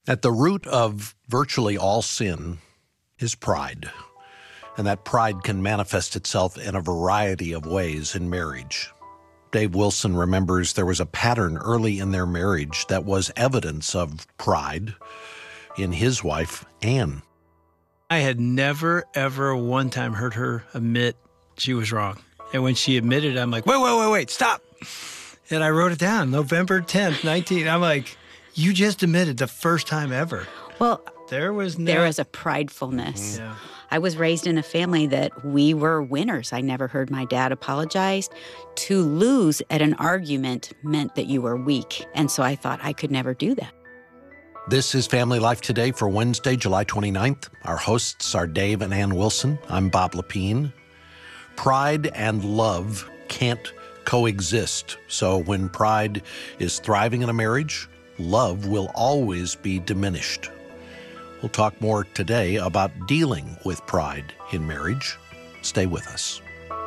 At the root of virtually all sin is pride. And that pride can manifest itself in a variety of ways in marriage. Dave Wilson remembers there was a pattern early in their marriage that was evidence of pride in his wife, Anne. I had never, ever one time heard her admit she was wrong. And when she admitted it, I'm like, wait, stop. And I wrote it down, November 10th, 19. I'm like, you just admitted the first time ever. Well, there was a pridefulness. Yeah. I was raised in a family that we were winners. I never heard my dad apologize. To lose at an argument meant that you were weak. And so I thought I could never do that. This is Family Life Today for Wednesday, July 29th. Our hosts are Dave and Ann Wilson. I'm Bob Lepine. Pride and love can't coexist. So when pride is thriving in a marriage, love will always be diminished. We'll talk more today about dealing with pride in marriage. Stay with us.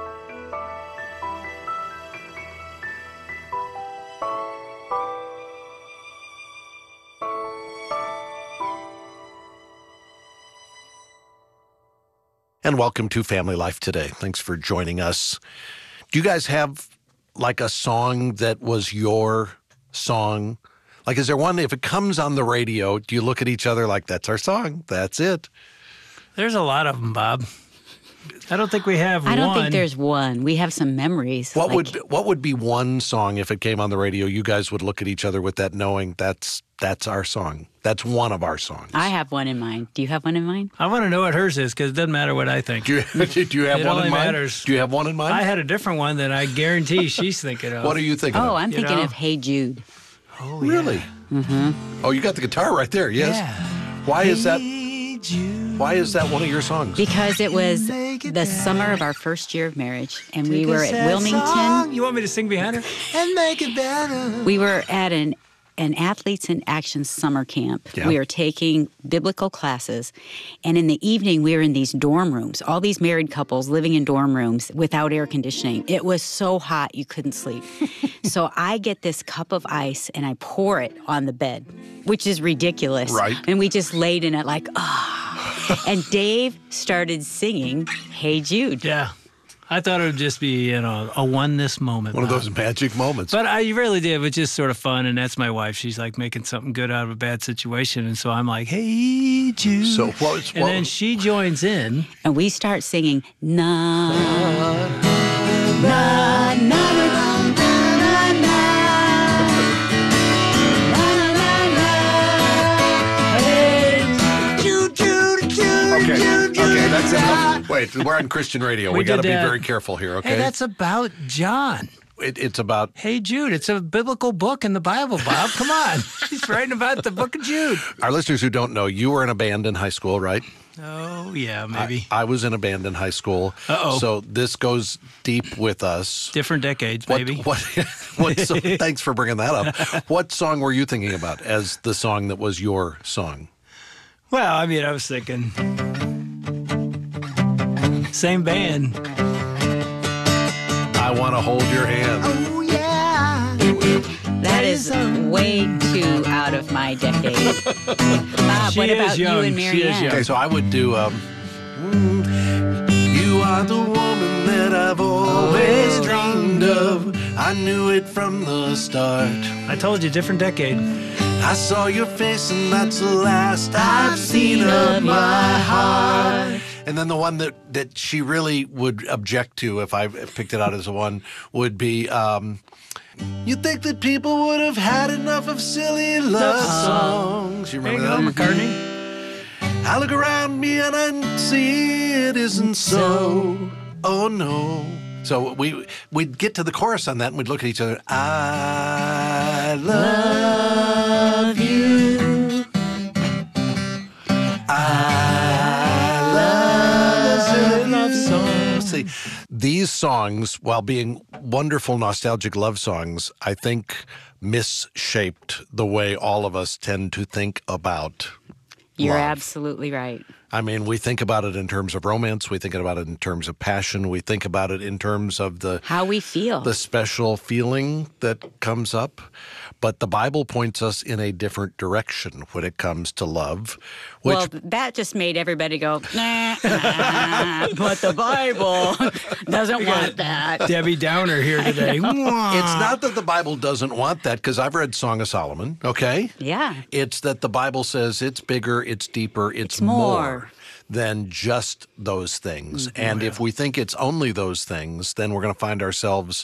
And welcome to Family Life Today. Thanks for joining us. Do you guys have like a song that was your song? Like, is there one, if it comes on the radio, do you look at each other like, that's our song, that's it? There's a lot of them, Bob. I don't think we have one. I don't think there's one. We have some memories. What would be one song if it came on the radio, you guys would look at each other with that knowing that's our song. That's one of our songs. I have one in mind. Do you have one in mind? I want to know what hers is because it doesn't matter what I think. Do you have It one only in mind? matters. Do you have one in mind? I had a different one that I guarantee she's thinking of. What are you thinking of? Oh, I'm thinking of Hey Jude. Oh, really? Yeah. Mm-hmm. Oh, you got the guitar right there, yes? Yeah. Why is that? Jude. Why is that one of your songs? Because it was the summer of our first year of marriage, and we were at Wilmington. You want me to sing behind her? And make it better. We were at an Athletes in Action summer camp. Yeah. We were taking biblical classes, and in the evening, we were in these dorm rooms, all these married couples living in dorm rooms without air conditioning. It was so hot, you couldn't sleep. So I get this cup of ice, and I pour it on the bed, which is ridiculous. Right. And we just laid in it like, And Dave started singing Hey Jude. Yeah. I thought it would just be, a oneness moment. One of those magic moments. But I really did. It was just sort of fun, and that's my wife. She's like making something good out of a bad situation, and so I'm like, hey, Jude. So and then she joins in. And we start singing, na, na, na, na, na, na. Okay, that's enough. Wait, we're on Christian radio. We got to be very careful here, okay? Hey, that's about John. It's about... Hey, Jude. It's a biblical book in the Bible, Bob. Come on. He's writing about the book of Jude. Our listeners who don't know, you were in a band in high school, right? Oh, yeah, maybe. I was in a band in high school. Uh-oh. So this goes deep with us. Different decades, maybe. Thanks for bringing that up. What song were you thinking about as the song that was your song? Well, I was thinking... Same band. I want to hold your hand. Oh, yeah. That is way too out of my decade. Bob, what about you and Marianne? Okay, so I would do, you are the woman that I've always dreamed of. I knew it from the start. I told you, different decade. I saw your face and that's the last I've seen of my heart. And then the one that she really would object to if I picked it out as one would be, you think that people would have had enough of silly love songs. You remember that? McCartney. I look around me and I see it isn't so. Oh no. So we'd get to the chorus on that and we'd look at each other. I love you. See, these songs, while being wonderful, nostalgic love songs, I think misshaped the way all of us tend to think about You're love. absolutely right. I mean, we think about it in terms of romance. We think about it in terms of passion. We think about it in terms of how we feel, the special feeling that comes up. But the Bible points us in a different direction when it comes to love. Well, that just made everybody go, nah, but the Bible doesn't want that. Debbie Downer here today. It's not that the Bible doesn't want that, because I've read Song of Solomon, okay? Yeah. It's that the Bible says it's bigger, it's deeper, it's more than just those things. And if we think it's only those things, then we're going to find ourselves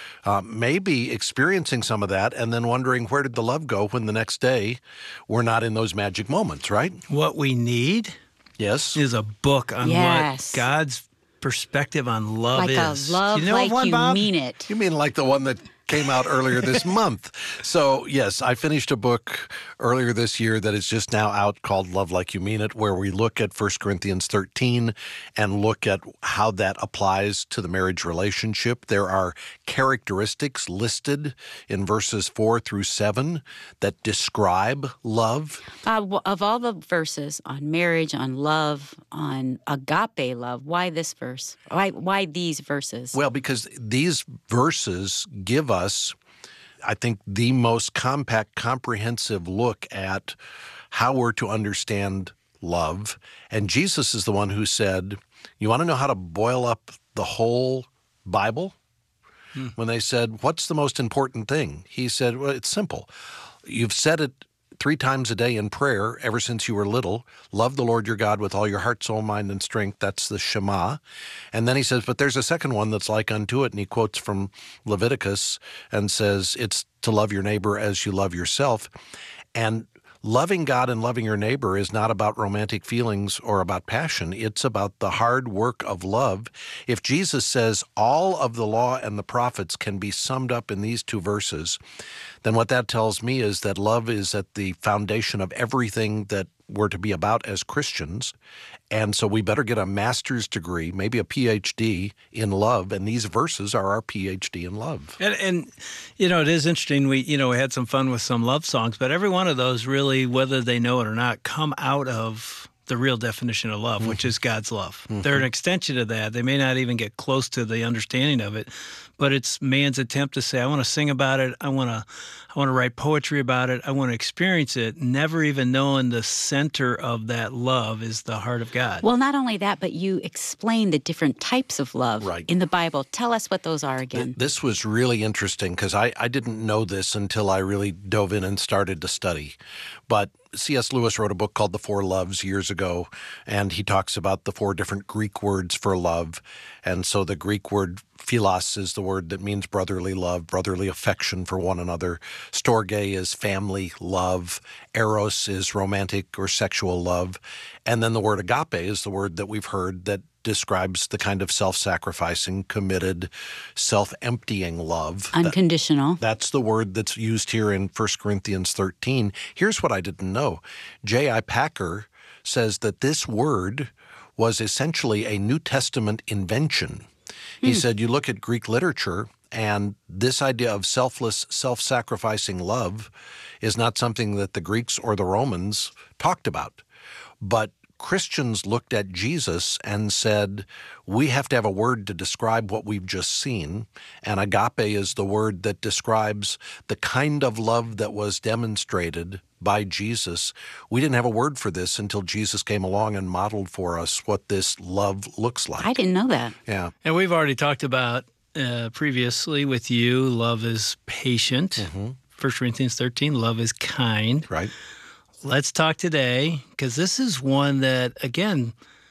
maybe experiencing some of that and then wondering, where did the love go when the next day we're not in those magic moments, right? What we need is a book on what God's perspective on love is. Like a love, you know like one, you Bob? mean it. You mean like the one that came out earlier this month. So, yes, I finished a book earlier this year that is just now out called Love Like You Mean It, where we look at 1 Corinthians 13 and look at how that applies to the marriage relationship. There are characteristics listed in verses 4 through 7 that describe love. Of all the verses on marriage, on love, on agape love, why this verse? Why these verses? Well, because these verses give us, I think, the most compact, comprehensive look at how we're to understand love. And Jesus is the one who said, you want to know how to boil up the whole Bible? When they said, what's the most important thing? He said, well, it's simple. You've said it 3 times a day in prayer ever since you were little. Love the Lord your God with all your heart, soul, mind, and strength. That's the Shema. And then he says, but there's a second one that's like unto it. And he quotes from Leviticus and says, it's to love your neighbor as you love yourself. And loving God and loving your neighbor is not about romantic feelings or about passion. It's about the hard work of love. If Jesus says all of the law and the prophets can be summed up in these 2 verses, then what that tells me is that love is at the foundation of everything that we're to be about as Christians. And so we better get a master's degree, maybe a PhD in love. And these verses are our PhD in love. And you know, it is interesting. We had some fun with some love songs, but every one of those really, whether they know it or not, come out of the real definition of love, which is God's love. They're an extension of that. They may not even get close to the understanding of it, but it's man's attempt to say, I want to sing about it. I want to write poetry about it. I want to experience it, never even knowing the center of that love is the heart of God. Well, not only that, but you explain the different types of love in the Bible. Tell us what those are again. This was really interesting because I didn't know this until I really dove in and started to study. But C.S. Lewis wrote a book called The 4 Loves years ago, and he talks about the 4 different Greek words for love. And so the Greek word philos is the word that means brotherly love, brotherly affection for one another. Storge is family love. Eros is romantic or sexual love. And then the word agape is the word that we've heard that describes the kind of self-sacrificing, committed, self-emptying love. Unconditional. That's the word that's used here in 1 Corinthians 13. Here's what I didn't know. J.I. Packer says that this word was essentially a New Testament invention. He said, you look at Greek literature, and this idea of selfless, self-sacrificing love is not something that the Greeks or the Romans talked about. But Christians looked at Jesus and said, we have to have a word to describe what we've just seen. And agape is the word that describes the kind of love that was demonstrated by Jesus. We didn't have a word for this until Jesus came along and modeled for us what this love looks like. I didn't know that. Yeah. And we've already talked about previously with you, love is patient. 1 Corinthians 13, love is kind. Right. Let's talk today, because this is one that, again,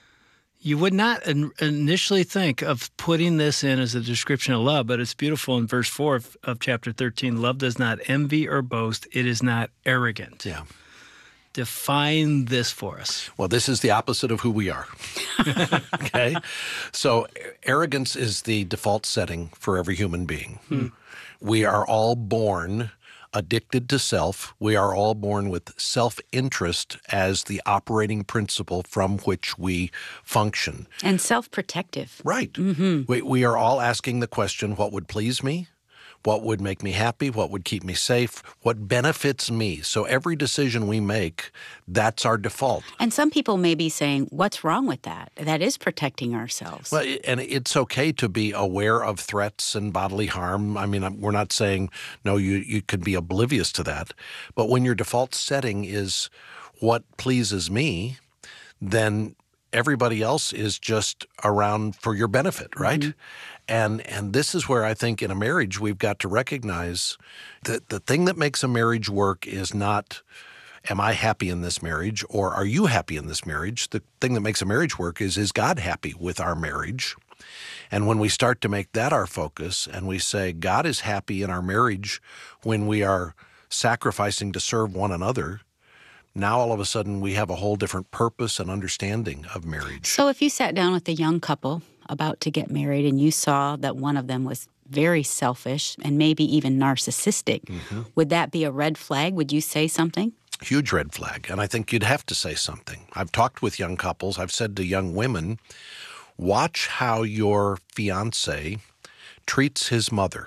you would not initially think of putting this in as a description of love, but it's beautiful in verse 4 of chapter 13. Love does not envy or boast. It is not arrogant. Yeah. Define this for us. Well, this is the opposite of who we are. Okay? So arrogance is the default setting for every human being. We are all born addicted to self. We are all born with self-interest as the operating principle from which we function. And self-protective. Right. We are all asking the question, what would please me? what would make me happy, what would keep me safe, what benefits me. So every decision we make, that's our default. And some people may be saying, what's wrong with that? That is protecting ourselves. Well, and it's okay to be aware of threats and bodily harm. I mean, we're not saying, no, you could be oblivious to that. But when your default setting is what pleases me, then everybody else is just around for your benefit, right? Mm-hmm. And this is where I think in a marriage we've got to recognize that the thing that makes a marriage work is not, am I happy in this marriage, or are you happy in this marriage? The thing that makes a marriage work is God happy with our marriage? And when we start to make that our focus and we say God is happy in our marriage when we are sacrificing to serve one another, now all of a sudden we have a whole different purpose and understanding of marriage. So if you sat down with a young couple about to get married and you saw that one of them was very selfish and maybe even narcissistic, would that be a red flag? Would you say something? Huge red flag. And I think you'd have to say something. I've talked with young couples. I've said to young women, watch how your fiancé treats his mother.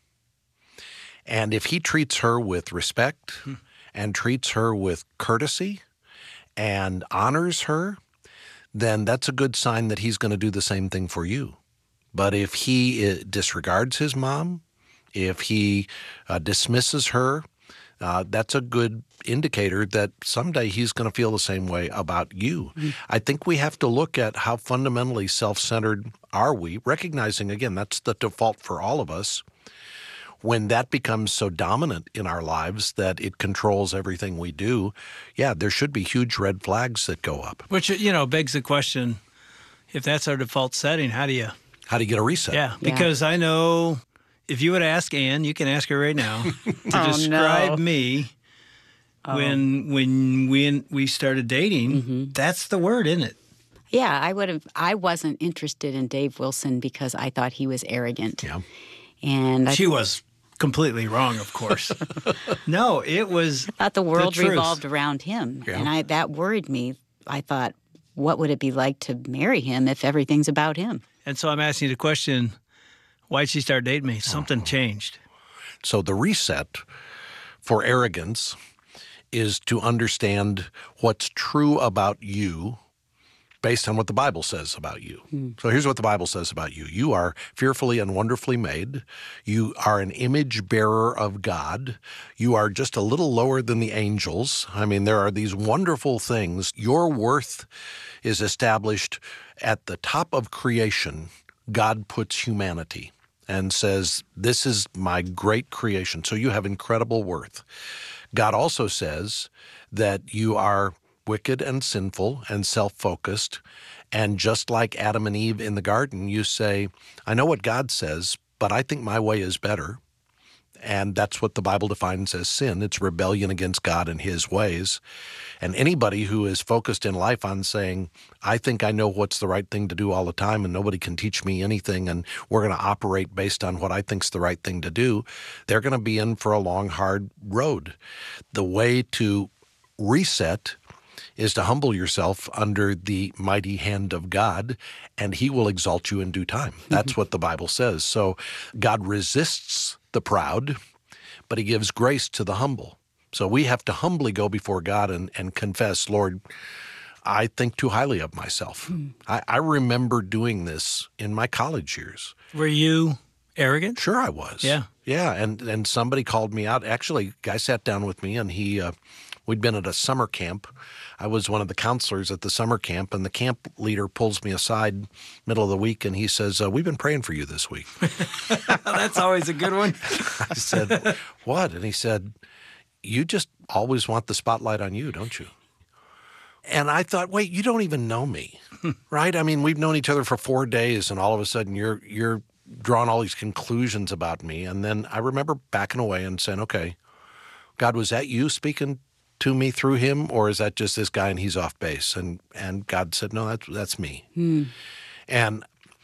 And if he treats her with respect and treats her with courtesy and honors her, then that's a good sign that he's going to do the same thing for you. But if he disregards his mom, if he dismisses her, that's a good indicator that someday he's going to feel the same way about you. I think we have to look at how fundamentally self-centered are we, recognizing, again, that's the default for all of us. When that becomes so dominant in our lives that it controls everything we do, yeah, there should be huge red flags that go up. Which, begs the question, if that's our default setting, how do you get a reset? Yeah, because I know if you would ask Ann, you can ask her right now, to describe me when we started dating, that's the word, isn't it? Yeah, I wasn't interested in Dave Wilson because I thought he was arrogant. Yeah. And she was completely wrong, of course. No, it was I thought the world truth. revolved around him. Yeah. And that worried me. I thought, what would it be like to marry him if everything's about him? And so I'm asking you the question, why'd she start dating me? Something changed. So the reset for arrogance is to understand what's true about you based on what the Bible says about you. So here's what the Bible says about you. You are fearfully and wonderfully made. You are an image bearer of God. You are just a little lower than the angels. I mean, there are these wonderful things. Your worth is established at the top of creation. God puts humanity and says, this is my great creation. So you have incredible worth. God also says that you are wicked and sinful and self-focused. And just like Adam and Eve in the garden, you say, I know what God says, but I think my way is better. And that's what the Bible defines as sin. It's rebellion against God and his ways. And anybody who is focused in life on saying, I think I know what's the right thing to do all the time and nobody can teach me anything and we're going to operate based on what I think's the right thing to do, they're going to be in for a long, hard road. The way to reset is to humble yourself under the mighty hand of God, and he will exalt you in due time. That's what the Bible says. So God resists the proud, but he gives grace to the humble. So we have to humbly go before God and confess, Lord, I think too highly of myself. I remember doing this in my college years. Were you arrogant? Sure I was. Yeah. Yeah, and somebody called me out. Actually, a guy sat down with me, and we'd been at a summer camp. I was one of the counselors at the summer camp, and the camp leader pulls me aside middle of the week, and he says, we've been praying for you this week. That's always a good one. I said, what? And he said, you just always want the spotlight on you, don't you? And I thought, wait, you don't even know me, right? I mean, we've known each other for 4 days, and all of a sudden you're drawing all these conclusions about me. And then I remember backing away and saying, okay, God, was that you speaking to me through him, or is that just this guy and he's off base? And God said, no, that's me. And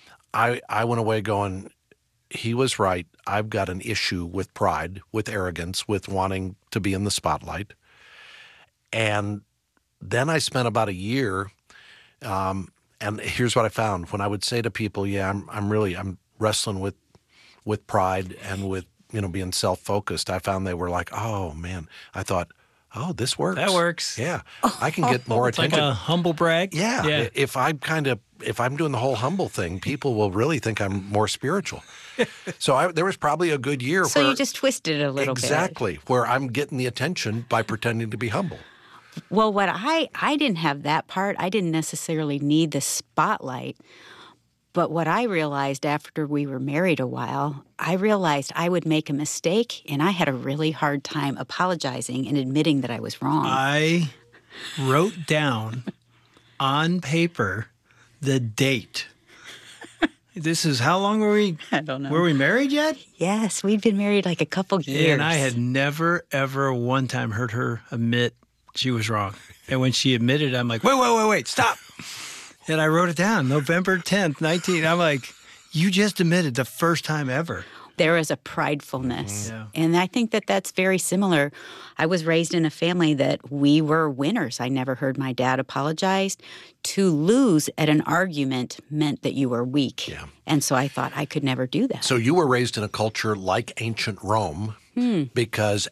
I went away going, he was right. I've got an issue with pride, with arrogance, with wanting to be in the spotlight. And then I spent about a year, and here's what I found. When I would say to people, yeah, I'm wrestling with pride and with being self-focused, I found they were like, oh, man. I thought, oh, this works. That works. Yeah. I can get more It's like attention. a humble brag. Yeah. If I'm doing the whole humble thing, people will really think I'm more spiritual. So there was probably a good year So where you just twisted it a little bit. exactly where I'm getting the attention by pretending to be humble. Well, what I didn't have that part. I didn't necessarily need the spotlight. But what I realized after we were married a while, I realized I would make a mistake, and I had a really hard time apologizing and admitting that I was wrong. I wrote down on paper the date. This is how long were we? I don't know. Were we married yet? Yes, we'd been married like a couple years. And I had never, ever one time heard her admit she was wrong. And when she admitted, I'm like, wait, stop. And I wrote it down, November 10th, 19. I'm like, you just admitted the first time ever. There is a pridefulness. Yeah. And I think that that's very similar. I was raised in a family that we were winners. I never heard my dad apologize. To lose at an argument meant that you were weak. Yeah. And so I thought I could never do that. So you were raised in a culture like ancient Rome because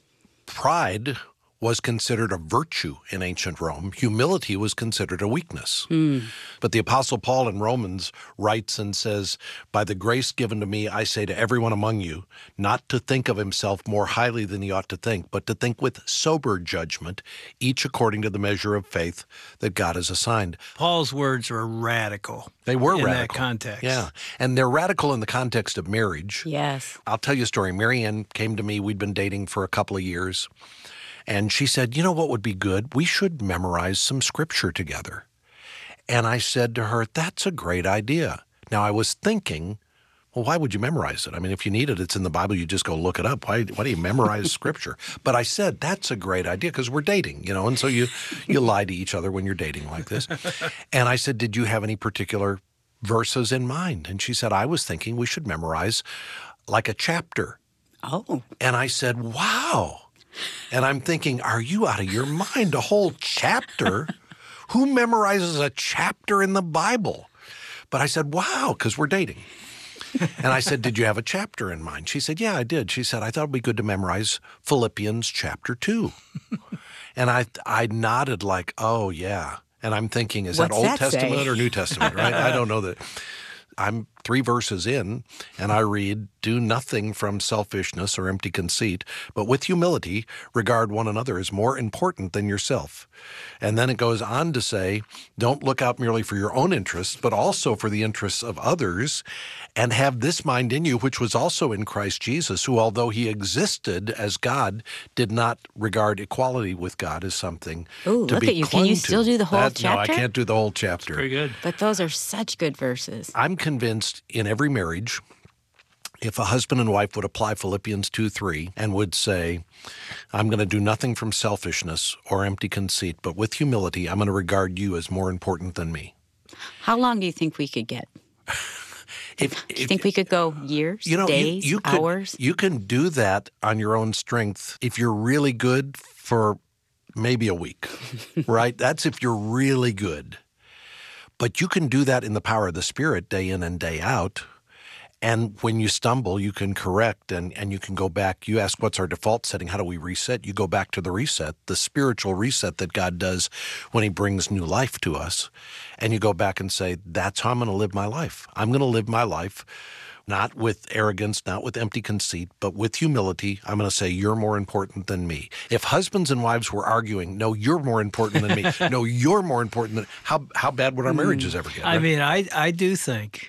pride was considered a virtue in ancient Rome. Humility was considered a weakness. But the Apostle Paul in Romans writes and says, by the grace given to me, I say to everyone among you, not to think of himself more highly than he ought to think, but to think with sober judgment, each according to the measure of faith that God has assigned. Paul's words were radical. They were in radical. that context. Yeah. And they're radical in the context of marriage. Yes. I'll tell you a story. Mary Ann came to me. We'd been dating for a couple of years. And she said, you know what would be good? We should memorize some scripture together. And I said to her, that's a great idea. Now, I was thinking, well, why would you memorize it? I mean, if you need it, it's in the Bible. You just go look it up. Why do you memorize scripture? But I said, that's a great idea because we're dating, and so you lie to each other when you're dating like this. And I said, did you have any particular verses in mind? And she said, I was thinking we should memorize like a chapter. Oh. And I said, wow. And I'm thinking, are you out of your mind? A whole chapter? Who memorizes a chapter in the Bible? But I said, wow, because we're dating. And I said, did you have a chapter in mind? She said, yeah, I did. She said, I thought it would be good to memorize Philippians chapter 2. And I nodded like, oh, yeah. And I'm thinking, is that What's Old that Testament say? or New Testament, right? I don't know that. I'm 3 verses in, and I read, do nothing from selfishness or empty conceit, but with humility regard one another as more important than yourself. And then it goes on to say, don't look out merely for your own interests, but also for the interests of others, and have this mind in you, which was also in Christ Jesus, who, although he existed as God, did not regard equality with God as something Ooh, to look be at you. Can clung you to. still do the whole No, I chapter? can't do the whole chapter. Pretty good. But those are such good verses. I'm convinced in every marriage, if a husband and wife would apply Philippians 2:3 and would say, I'm going to do nothing from selfishness or empty conceit, but with humility, I'm going to regard you as more important than me. How long do you think we could get? Do you think we could go years, days, you could, hours? You can do that on your own strength if you're really good for maybe a week, right? That's if you're really good. But you can do that in the power of the Spirit day in and day out. And when you stumble, you can correct and you can go back. You ask, what's our default setting? How do we reset? You go back to the reset, the spiritual reset that God does when he brings new life to us. And you go back and say, that's how I'm going to live my life. I'm going to live my life not with arrogance, not with empty conceit, but with humility. I'm going to say, you're more important than me. If husbands and wives were arguing, no, you're more important than me. No, you're more important than, how bad would our marriages ever get? I Right? mean, I do think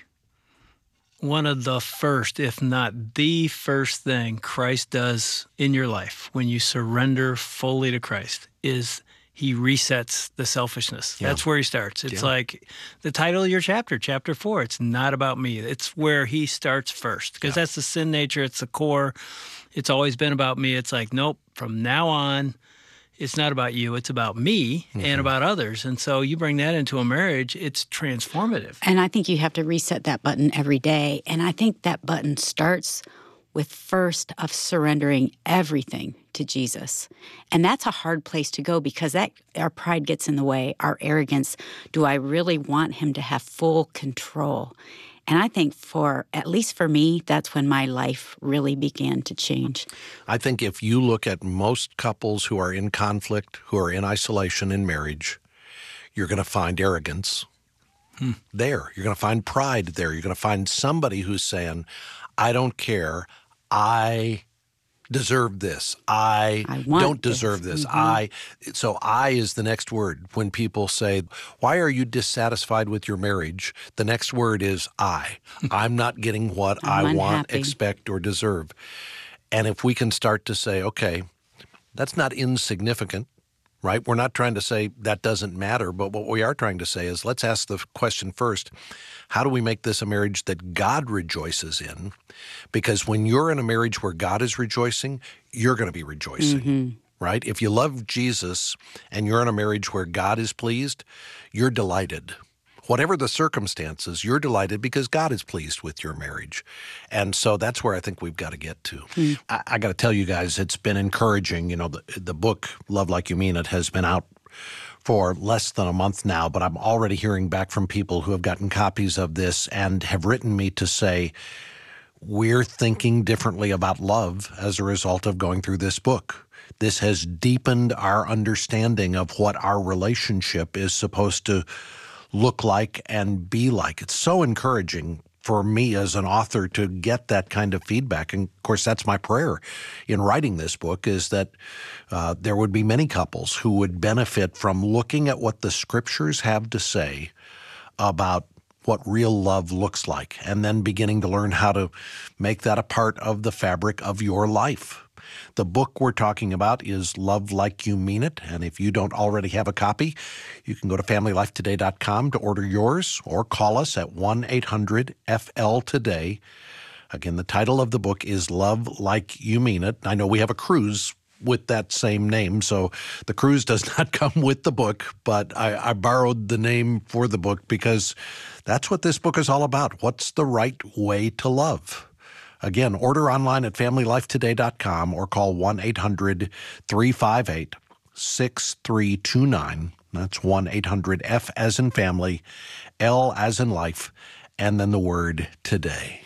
one of the first, if not the first thing Christ does in your life when you surrender fully to Christ is he resets the selfishness. Yeah. That's where he starts. It's Yeah. like the title of your chapter, chapter 4. It's not about me. It's where he starts first because that's the sin nature. It's the core. It's always been about me. It's like, nope, from now on, it's not about you. It's about me and about others. And so you bring that into a marriage, it's transformative. And I think you have to reset that button every day. And I think that button starts with first of surrendering everything to Jesus. And that's a hard place to go because that our pride gets in the way, our arrogance. Do I really want him to have full control? And I think at least for me, that's when my life really began to change. I think if you look at most couples who are in conflict, who are in isolation in marriage, you're going to find arrogance there. You're going to find pride there. You're going to find somebody who's saying, I don't care. I deserve this. I don't deserve this. So I is the next word. When people say, why are you dissatisfied with your marriage? The next word is I. I'm not getting what I want, expect, or deserve. And if we can start to say, okay, that's not insignificant, right? We're not trying to say that doesn't matter, but what we are trying to say is let's ask the question first, how do we make this a marriage that God rejoices in? Because when you're in a marriage where God is rejoicing, you're going to be rejoicing, right? If you love Jesus and you're in a marriage where God is pleased, you're delighted. Whatever the circumstances, you're delighted because God is pleased with your marriage. And so that's where I think we've got to get to. I got to tell you guys, it's been encouraging. You know, the book, Love Like You Mean It, has been out for less than a month now, but I'm already hearing back from people who have gotten copies of this and have written me to say, we're thinking differently about love as a result of going through this book. This has deepened our understanding of what our relationship is supposed to look like and be like. It's so encouraging for me as an author to get that kind of feedback. And of course, that's my prayer in writing this book, is that there would be many couples who would benefit from looking at what the scriptures have to say about what real love looks like, and then beginning to learn how to make that a part of the fabric of your life. The book we're talking about is Love Like You Mean It, and if you don't already have a copy, you can go to FamilyLifeToday.com to order yours or call us at 1-800-FL-TODAY. Again, the title of the book is Love Like You Mean It. I know we have a cruise with that same name, so the cruise does not come with the book, but I borrowed the name for the book because that's what this book is all about. What's the right way to love? Again, order online at FamilyLifeToday.com or call 1-800-358-6329. That's 1-800-F as in family, L as in life, and then the word today.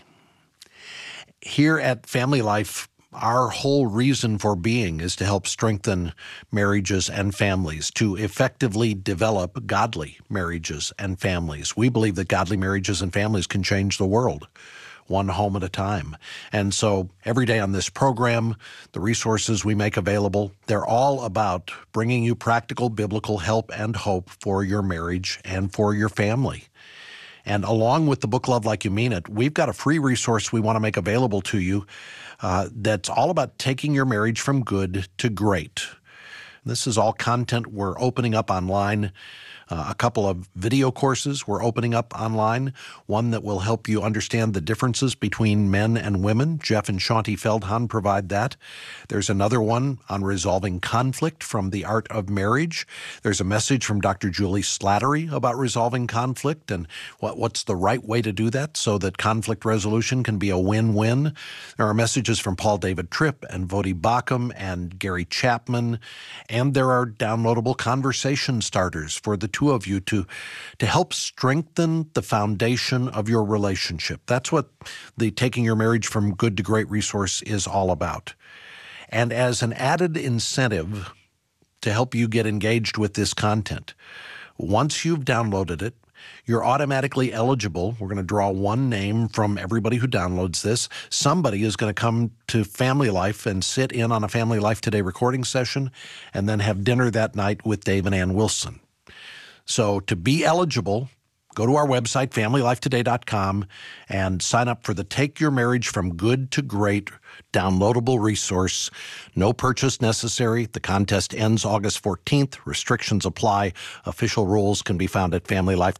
Here at Family Life, our whole reason for being is to help strengthen marriages and families, to effectively develop godly marriages and families. We believe that godly marriages and families can change the world, one home at a time. And so every day on this program, the resources we make available, they're all about bringing you practical biblical help and hope for your marriage and for your family. And along with the book Love Like You Mean It, we've got a free resource we want to make available to you that's all about taking your marriage from good to great. This is all content we're opening up online. A couple of video courses we're opening up online, one that will help you understand the differences between men and women. Jeff and Shaunti Feldhahn provide that. There's another one on resolving conflict from The Art of Marriage. There's a message from Dr. Julie Slattery about resolving conflict and what's the right way to do that so that conflict resolution can be a win-win. There are messages from Paul David Tripp and Vodi Bakum and Gary Chapman, and there are downloadable conversation starters for the two of you to help strengthen the foundation of your relationship. That's what the Taking Your Marriage from Good to Great resource is all about. And as an added incentive to help you get engaged with this content, once you've downloaded it, you're automatically eligible. We're going to draw one name from everybody who downloads this. Somebody is going to come to Family Life and sit in on a Family Life Today recording session and then have dinner that night with Dave and Ann Wilson. So to be eligible, go to our website, FamilyLifeToday.com, and sign up for the Take Your Marriage from Good to Great downloadable resource. No purchase necessary. The contest ends August 14th. Restrictions apply. Official rules can be found at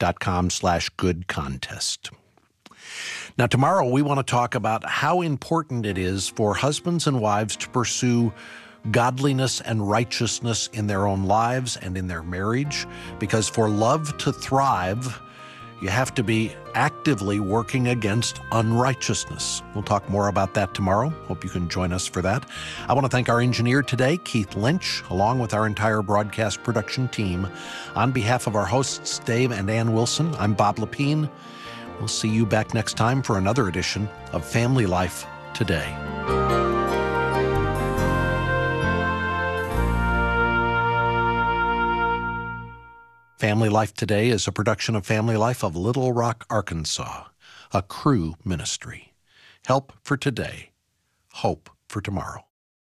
FamilyLife.com/goodcontest. Now, tomorrow we want to talk about how important it is for husbands and wives to pursue godliness and righteousness in their own lives and in their marriage, because for love to thrive, you have to be actively working against unrighteousness. We'll talk more about that tomorrow. Hope you can join us for that. I want to thank our engineer today, Keith Lynch, along with our entire broadcast production team. On behalf of our hosts, Dave and Ann Wilson, I'm Bob Lepine. We'll see you back next time for another edition of Family Life Today. Family Life Today is a production of Family Life of Little Rock, Arkansas, a Cru ministry. Help for today, hope for tomorrow.